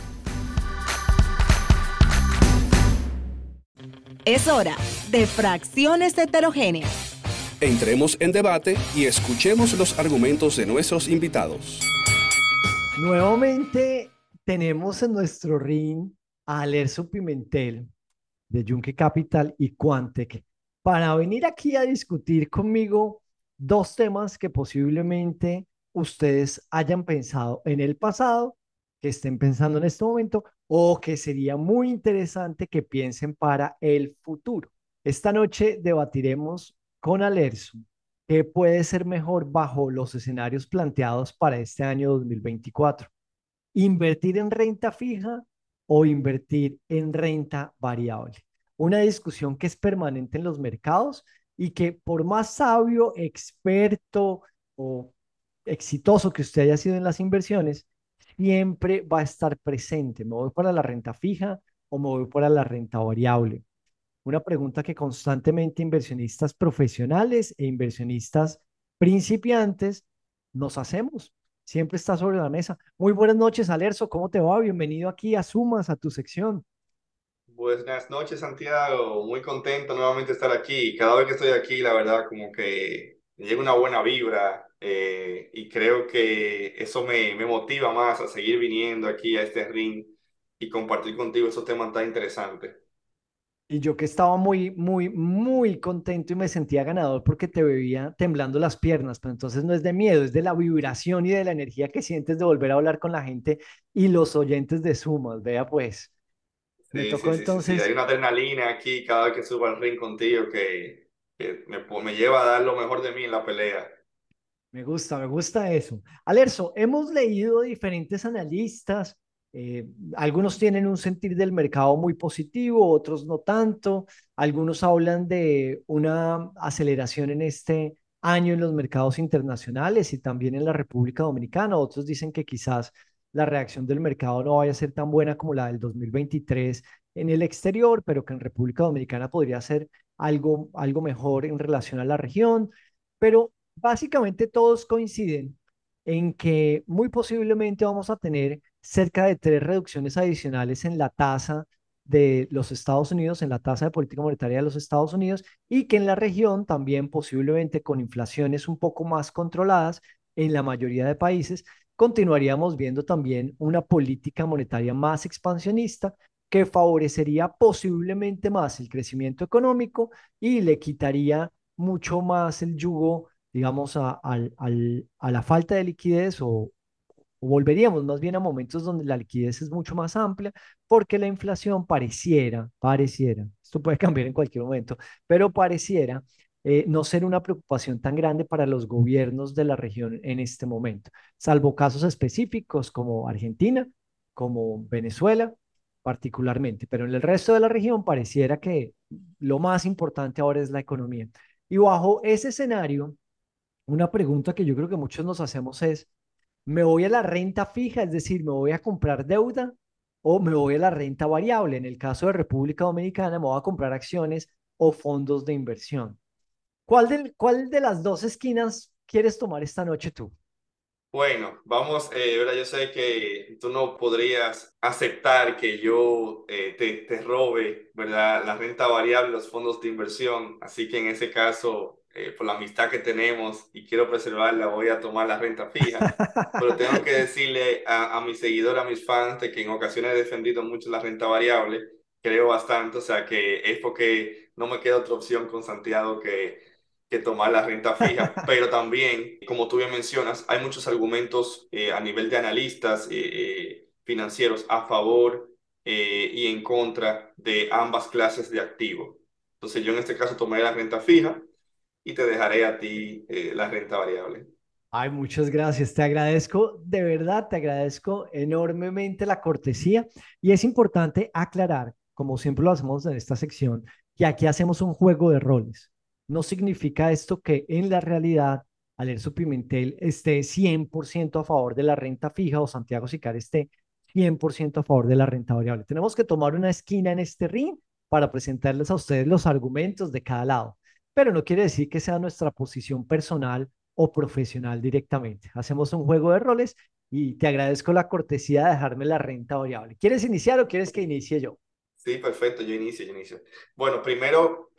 Es hora de fracciones heterogéneas. Entremos en debate y escuchemos los argumentos de nuestros invitados. Nuevamente tenemos en nuestro ring a Alerzo Pimentel de Yunque Capital y Quantec para venir aquí a discutir conmigo dos temas que posiblemente ustedes hayan pensado en el pasado, que estén pensando en este momento o que sería muy interesante que piensen para el futuro. Esta noche debatiremos con Alerzo qué puede ser mejor bajo los escenarios planteados para este año 2024. ¿Invertir en renta fija o invertir en renta variable? Una discusión que es permanente en los mercados y que por más sabio, experto o exitoso que usted haya sido en las inversiones, siempre va a estar presente. ¿Me voy para la renta fija o me voy para la renta variable? Una pregunta que constantemente inversionistas profesionales e inversionistas principiantes nos hacemos. Siempre está sobre la mesa. Muy buenas noches, Alerzo. ¿Cómo te va? Bienvenido aquí a Sumas, a tu sección. Buenas noches, Santiago. Muy contento nuevamente de estar aquí. Cada vez que estoy aquí, la verdad, como que me llega una buena vibra y creo que eso me motiva más a seguir viniendo aquí a este ring y compartir contigo esos temas tan interesantes. Y yo que estaba muy, muy, muy contento y me sentía ganador porque te veía temblando las piernas, pero entonces no es de miedo, es de la vibración y de la energía que sientes de volver a hablar con la gente y los oyentes de Sumas. Vea pues, me Sí, tocó sí, sí, sí, sí. Hay entonces, una adrenalina aquí cada vez que subo al ring contigo que me lleva a dar lo mejor de mí en la pelea. me gusta eso. Alerzo, hemos leído diferentes analistas, algunos tienen un sentir del mercado muy positivo, otros no tanto, algunos hablan de una aceleración en este año en los mercados internacionales y también en la República Dominicana, otros dicen que quizás la reacción del mercado no vaya a ser tan buena como la del 2023 en el exterior, pero que en República Dominicana podría ser algo mejor en relación a la región. Pero básicamente todos coinciden en que muy posiblemente vamos a tener cerca de 3 reducciones adicionales en la tasa de los Estados Unidos, en la tasa de política monetaria de los Estados Unidos, y que en la región también posiblemente con inflaciones un poco más controladas en la mayoría de países, continuaríamos viendo también una política monetaria más expansionista que favorecería posiblemente más el crecimiento económico y le quitaría mucho más el yugo, digamos, a la falta de liquidez o volveríamos más bien a momentos donde la liquidez es mucho más amplia, porque la inflación pareciera, esto puede cambiar en cualquier momento, pero pareciera no ser una preocupación tan grande para los gobiernos de la región en este momento, salvo casos específicos como Argentina, como Venezuela particularmente, pero en el resto de la región pareciera que lo más importante ahora es la economía. Y bajo ese escenario, una pregunta que yo creo que muchos nos hacemos es, ¿me voy a la renta fija, es decir, me voy a comprar deuda o me voy a la renta variable? En el caso de República Dominicana, me voy a comprar acciones o fondos de inversión. ¿Cuál de las dos esquinas quieres tomar esta noche tú? Bueno, vamos, ¿verdad? Yo sé que tú no podrías aceptar que yo te robe, ¿verdad? La renta variable, los fondos de inversión. Así que en ese caso, por la amistad que tenemos y quiero preservarla, voy a tomar la renta fija. Pero tengo que decirle a mis seguidores, a mis fans, de que en ocasiones he defendido mucho la renta variable. Creo bastante, o sea que es porque no me queda otra opción con Santiago que tomar la renta fija, pero también, como tú bien mencionas, hay muchos argumentos a nivel de analistas financieros a favor y en contra de ambas clases de activos. Entonces yo en este caso tomaré la renta fija y te dejaré a ti la renta variable. Ay, muchas gracias. Te agradezco, de verdad, te agradezco enormemente la cortesía. Y es importante aclarar, como siempre lo hacemos en esta sección, que aquí hacemos un juego de roles. No significa esto que en la realidad Alerzo Pimentel esté 100% a favor de la renta fija o Santiago Sicar esté 100% a favor de la renta variable. Tenemos que tomar una esquina en este ring para presentarles a ustedes los argumentos de cada lado. Pero no quiere decir que sea nuestra posición personal o profesional directamente. Hacemos un juego de roles y te agradezco la cortesía de dejarme la renta variable. ¿Quieres iniciar o quieres que inicie yo? Sí, perfecto, yo inicio. Bueno, primero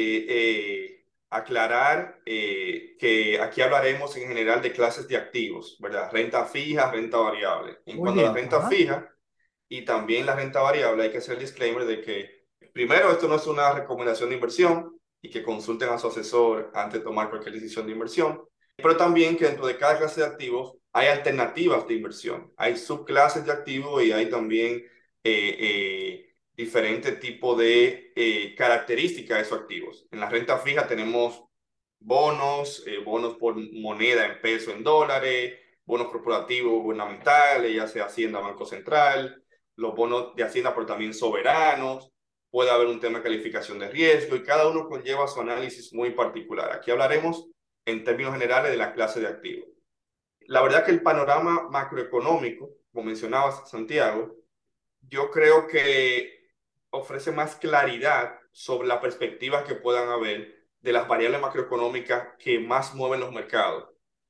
aclarar que aquí hablaremos en general de clases de activos, ¿verdad? Renta fija, renta variable. En Muy cuanto a la bien. renta Ajá. fija y también la renta variable, hay que hacer el disclaimer de que, primero, esto no es una recomendación de inversión y que consulten a su asesor antes de tomar cualquier decisión de inversión, pero también que dentro de cada clase de activos hay alternativas de inversión, hay subclases de activos y hay también diferentes tipos de características de esos activos. En la renta fija tenemos bonos, bonos por moneda en peso, en dólares, bonos corporativos gubernamentales, ya sea Hacienda, Banco Central, los bonos de Hacienda, pero también soberanos. Puede haber un tema de calificación de riesgo y cada uno conlleva su análisis muy particular. Aquí hablaremos en términos generales de la clase de activos. La verdad que el panorama macroeconómico, como mencionabas, Santiago, yo creo que ofrece más claridad sobre las perspectivas que puedan haber de las variables macroeconómicas que más mueven los mercados.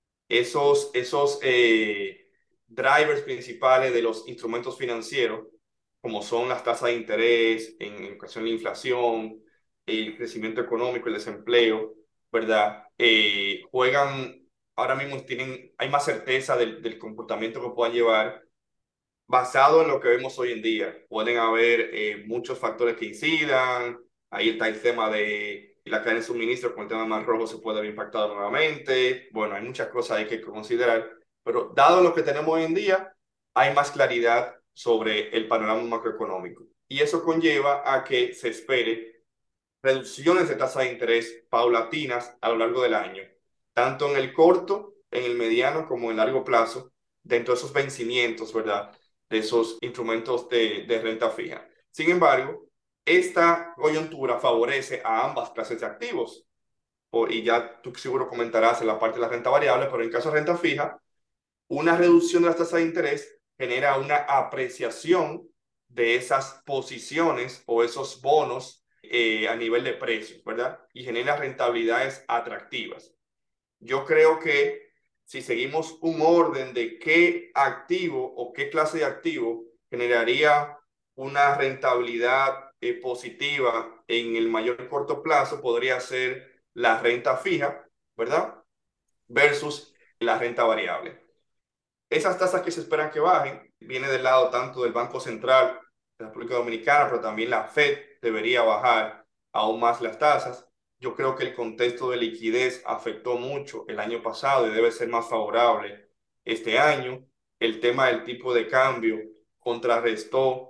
Esos drivers principales de los instrumentos financieros, como son las tasas de interés, en ocasión de la inflación, el crecimiento económico, el desempleo, ¿verdad? Juegan, ahora mismo hay más certeza del comportamiento que puedan llevar basado en lo que vemos hoy en día. Pueden haber muchos factores que incidan, Ahí está el tema de la cadena de suministro, con el tema de Mar Rojo se puede ver impactado nuevamente. Bueno, hay muchas cosas ahí que considerar, pero dado lo que tenemos hoy en día, hay más claridad sobre el panorama macroeconómico. Y eso conlleva a que se espere reducciones de tasa de interés paulatinas a lo largo del año, tanto en el corto, en el mediano como en el largo plazo, dentro de esos vencimientos, ¿verdad? De esos instrumentos de renta fija. Sin embargo, esta coyuntura favorece a ambas clases de activos. Y ya tú seguro comentarás en la parte de la renta variable, pero en caso de renta fija, una reducción de las tasas de interés genera una apreciación de esas posiciones o esos bonos a nivel de precios, ¿verdad? Y genera rentabilidades atractivas. Yo creo que si seguimos un orden de qué activo o qué clase de activo generaría una rentabilidad positiva en el mayor corto plazo, podría ser la renta fija, ¿verdad? Versus la renta variable. Esas tasas que se esperan que bajen viene del lado tanto del Banco Central de la República Dominicana, pero también la Fed debería bajar aún más las tasas. Yo creo que el contexto de liquidez afectó mucho el año pasado y debe ser más favorable este año. El tema del tipo de cambio contrarrestó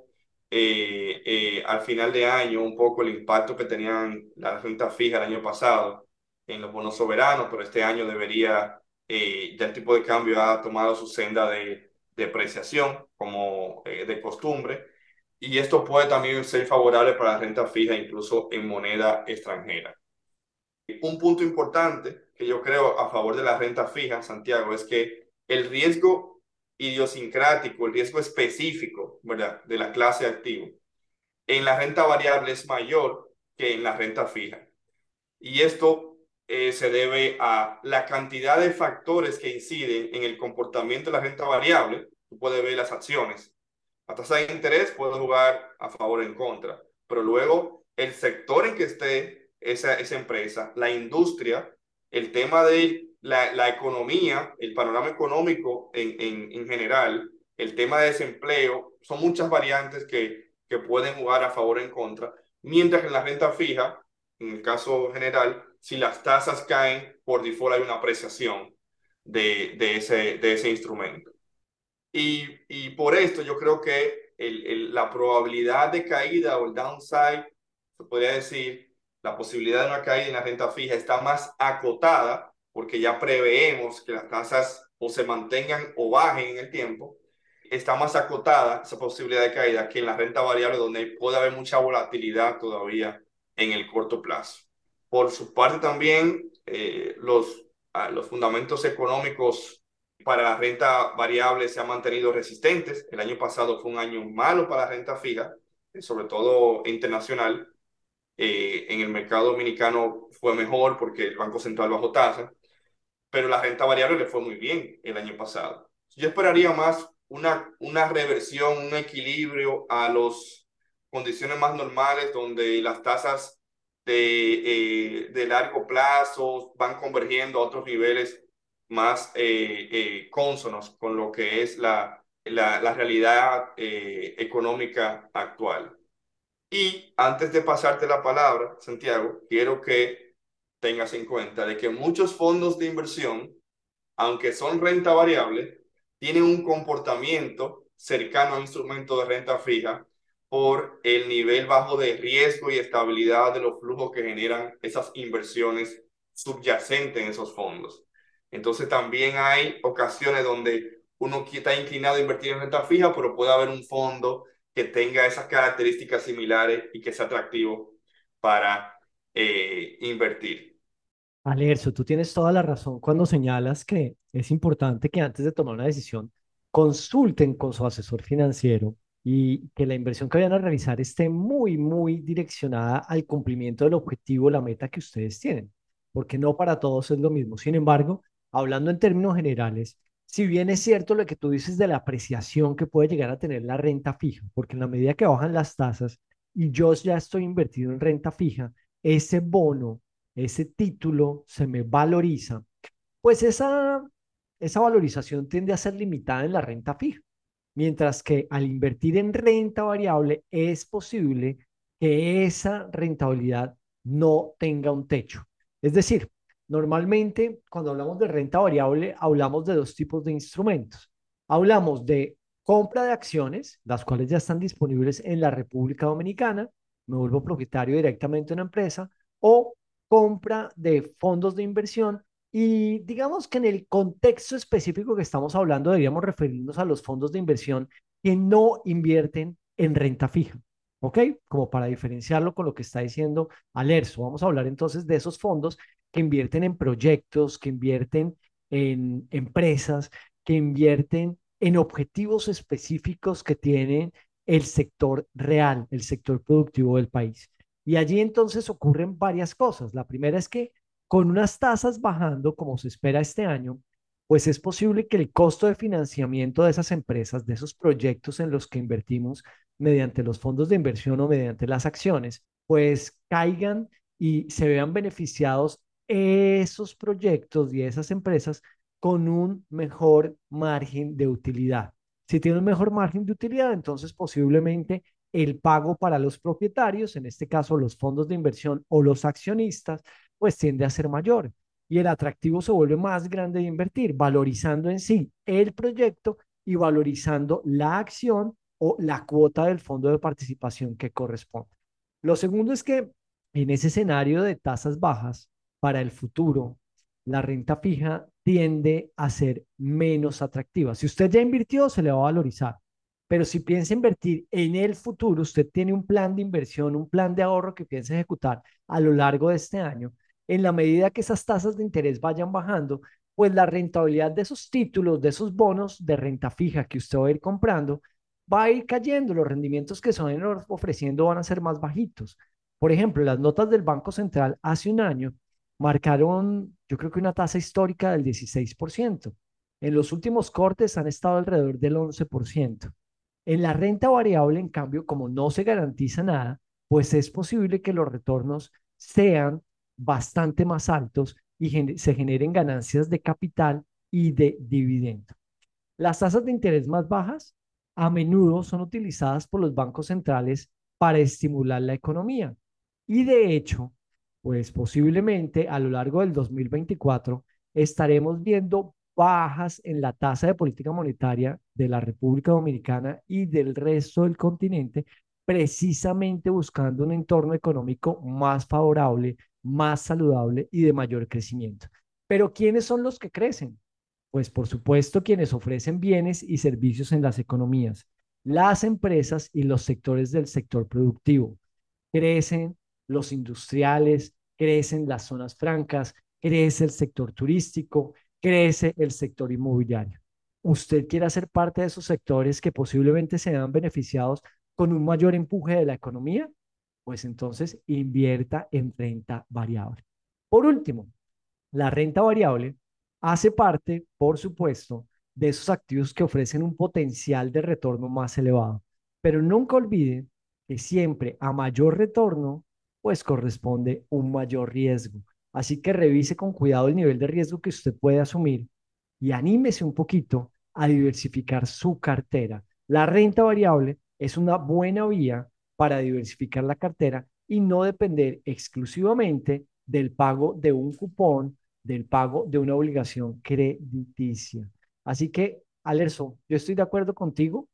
al final de año un poco el impacto que tenían la renta fija el año pasado en los bonos soberanos, pero este año debería, ya el tipo de cambio ha tomado su senda de depreciación como de costumbre, y esto puede también ser favorable para la renta fija incluso en moneda extranjera. Un punto importante que yo creo a favor de la renta fija, Santiago, es que el riesgo idiosincrático, el riesgo específico, ¿verdad?, de la clase de activo en la renta variable es mayor que en la renta fija. Y esto se debe a la cantidad de factores que inciden en el comportamiento de la renta variable. Tú puedes ver las acciones. La tasa de interés puede jugar a favor o en contra, pero luego el sector en que esté esa empresa, la industria, el tema de la economía, el panorama económico en general, el tema de desempleo, son muchas variantes que pueden jugar a favor o en contra, mientras que en la renta fija, en el caso general, si las tasas caen, por default hay una apreciación de ese instrumento. Y por esto yo creo que la probabilidad de caída o el downside, se podría decir, la posibilidad de una caída en la renta fija está más acotada porque ya preveemos que las tasas o se mantengan o bajen en el tiempo. Está más acotada esa posibilidad de caída que en la renta variable, donde puede haber mucha volatilidad todavía en el corto plazo. Por su parte también los fundamentos económicos para la renta variable se han mantenido resistentes. El año pasado fue un año malo para la renta fija, sobre todo internacional. En el mercado dominicano fue mejor porque el Banco Central bajó tasas, pero la renta variable le fue muy bien el año pasado. Yo esperaría más una reversión, un equilibrio a las condiciones más normales, donde las tasas de largo plazo van convergiendo a otros niveles más cónsonos con lo que es la realidad económica actual. Y antes de pasarte la palabra, Santiago, quiero que tengas en cuenta de que muchos fondos de inversión, aunque son renta variable, tienen un comportamiento cercano a instrumentos de renta fija por el nivel bajo de riesgo y estabilidad de los flujos que generan esas inversiones subyacentes en esos fondos. Entonces también hay ocasiones donde uno está inclinado a invertir en renta fija, pero puede haber un fondo que tenga esas características similares y que sea atractivo para invertir. Alerzo, tú tienes toda la razón cuando señalas que es importante que antes de tomar una decisión consulten con su asesor financiero y que la inversión que vayan a realizar esté muy, muy direccionada al cumplimiento del objetivo, la meta que ustedes tienen, porque no para todos es lo mismo. Sin embargo, hablando en términos generales, si bien es cierto lo que tú dices de la apreciación que puede llegar a tener la renta fija, porque en la medida que bajan las tasas y yo ya estoy invertido en renta fija, ese bono, ese título se me valoriza, pues esa valorización tiende a ser limitada en la renta fija, mientras que al invertir en renta variable es posible que esa rentabilidad no tenga un techo. Es decir, normalmente cuando hablamos de renta variable, hablamos de dos tipos de instrumentos. Hablamos de compra de acciones, las cuales ya están disponibles en la República Dominicana, me vuelvo propietario directamente de una empresa, o compra de fondos de inversión. Y digamos que en el contexto específico que estamos hablando, deberíamos referirnos a los fondos de inversión que no invierten en renta fija. ¿Ok? Como para diferenciarlo con lo que está diciendo Alerzo. Vamos a hablar entonces de esos fondos que invierten en proyectos, que invierten en empresas, que invierten en objetivos específicos que tienen el sector real, el sector productivo del país. Y allí entonces ocurren varias cosas. La primera es que con unas tasas bajando, como se espera este año, pues es posible que el costo de financiamiento de esas empresas, de esos proyectos en los que invertimos mediante los fondos de inversión o mediante las acciones, pues caigan y se vean beneficiados esos proyectos y esas empresas con un mejor margen de utilidad. Si tiene un mejor margen de utilidad, entonces posiblemente el pago para los propietarios, en este caso los fondos de inversión o los accionistas, pues tiende a ser mayor y el atractivo se vuelve más grande de invertir, valorizando en sí el proyecto y valorizando la acción o la cuota del fondo de participación que corresponde. Lo segundo es que en ese escenario de tasas bajas para el futuro, la renta fija tiende a ser menos atractiva. Si usted ya invirtió, se le va a valorizar. Pero si piensa invertir en el futuro, usted tiene un plan de inversión, un plan de ahorro que piensa ejecutar a lo largo de este año, en la medida que esas tasas de interés vayan bajando, pues la rentabilidad de esos títulos, de esos bonos de renta fija que usted va a ir comprando, va a ir cayendo. Los rendimientos que se van a ir ofreciendo van a ser más bajitos. Por ejemplo, las notas del Banco Central hace un año marcaron, yo creo que una tasa histórica del 16%. En los últimos cortes han estado alrededor del 11%. En la renta variable, en cambio, como no se garantiza nada, pues es posible que los retornos sean bastante más altos y se generen ganancias de capital y de dividendo. Las tasas de interés más bajas a menudo son utilizadas por los bancos centrales para estimular la economía. Y de hecho, pues posiblemente a lo largo del 2024 estaremos viendo bajas en la tasa de política monetaria de la República Dominicana y del resto del continente, precisamente buscando un entorno económico más favorable, más saludable y de mayor crecimiento. Pero ¿quiénes son los que crecen? Pues por supuesto quienes ofrecen bienes y servicios en las economías, las empresas y los sectores del sector productivo. Crecen los industriales, crecen las zonas francas, crece el sector turístico, crece el sector inmobiliario. ¿Usted quiere hacer parte de esos sectores que posiblemente se vean beneficiados con un mayor empuje de la economía? Pues entonces invierta en renta variable. Por último, la renta variable hace parte, por supuesto, de esos activos que ofrecen un potencial de retorno más elevado. Pero nunca olviden que siempre a mayor retorno, pues corresponde un mayor riesgo. Así que revise con cuidado el nivel de riesgo que usted puede asumir y anímese un poquito a diversificar su cartera. La renta variable es una buena vía para diversificar la cartera y no depender exclusivamente del pago de un cupón, del pago de una obligación crediticia. Así que, Alerzo, yo estoy de acuerdo contigo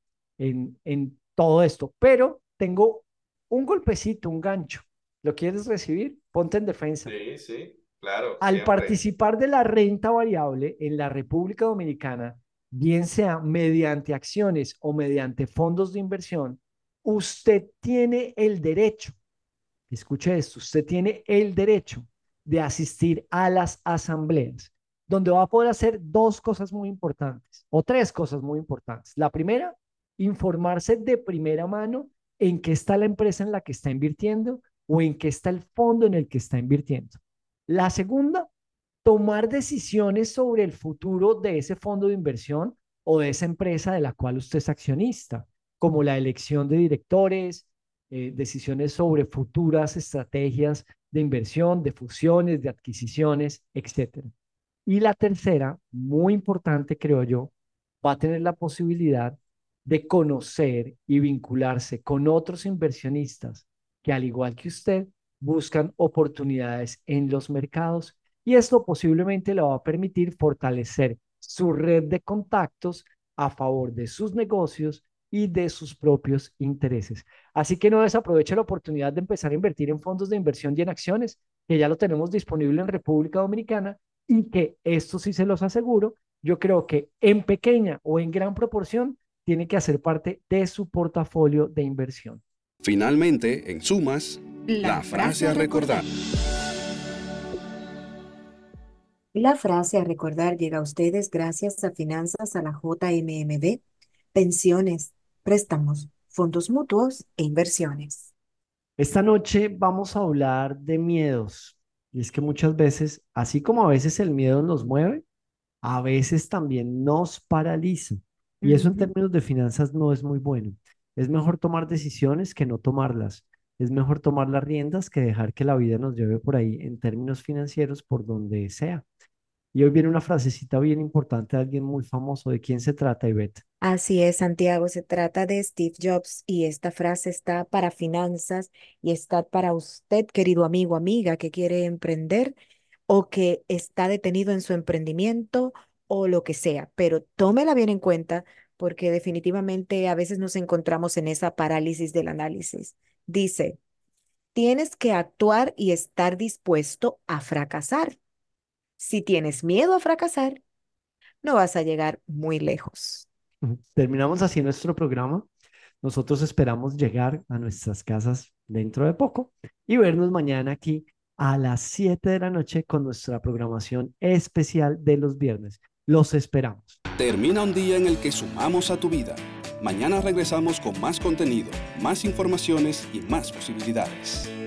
en todo esto, pero tengo un golpecito, un gancho. ¿Lo quieres recibir? Ponte en defensa. Sí, sí, claro, Al siempre. participar de la renta variable en la República Dominicana, bien sea mediante acciones o mediante fondos de inversión, usted tiene el derecho, escuche esto, usted tiene el derecho de asistir a las asambleas, donde va a poder hacer dos cosas muy importantes o tres cosas muy importantes. La primera, informarse de primera mano en qué está la empresa en la que está invirtiendo o en qué está el fondo en el que está invirtiendo. La segunda, tomar decisiones sobre el futuro de ese fondo de inversión o de esa empresa de la cual usted es accionista, como la elección de directores, decisiones sobre futuras estrategias de inversión, de fusiones, de adquisiciones, etcétera. Y la tercera, muy importante creo yo, va a tener la posibilidad de conocer y vincularse con otros inversionistas que al igual que usted, buscan oportunidades en los mercados y esto posiblemente le va a permitir fortalecer su red de contactos a favor de sus negocios y de sus propios intereses. Así que no desaproveche la oportunidad de empezar a invertir en fondos de inversión y en acciones, que ya lo tenemos disponible en República Dominicana y que esto sí se los aseguro, yo creo que en pequeña o en gran proporción tiene que hacer parte de su portafolio de inversión. Finalmente, en sumas, la frase a recordar. La frase a recordar llega a ustedes gracias a Finanzas a la JMMB, pensiones, préstamos, fondos mutuos e inversiones. Esta noche vamos a hablar de miedos. Y es que muchas veces, así como a veces el miedo nos mueve, a veces también nos paraliza. Y eso en términos de finanzas no es muy bueno. Es mejor tomar decisiones que no tomarlas. Es mejor tomar las riendas que dejar que la vida nos lleve por ahí en términos financieros por donde sea. Y hoy viene una frasecita bien importante de alguien muy famoso. ¿De quién se trata, Ivette? Así es, Santiago, se trata de Steve Jobs y esta frase está para finanzas y está para usted, querido amigo, amiga, que quiere emprender o que está detenido en su emprendimiento o lo que sea, pero tómela bien en cuenta porque definitivamente a veces nos encontramos en esa parálisis del análisis. Dice, tienes que actuar y estar dispuesto a fracasar. Si tienes miedo a fracasar, no vas a llegar muy lejos. Terminamos así nuestro programa. Nosotros esperamos llegar a nuestras casas dentro de poco y vernos mañana aquí a las 7 de la noche con nuestra programación especial de los viernes. Los esperamos. Termina un día en el que sumamos a tu vida. Mañana regresamos con más contenido, más informaciones y más posibilidades.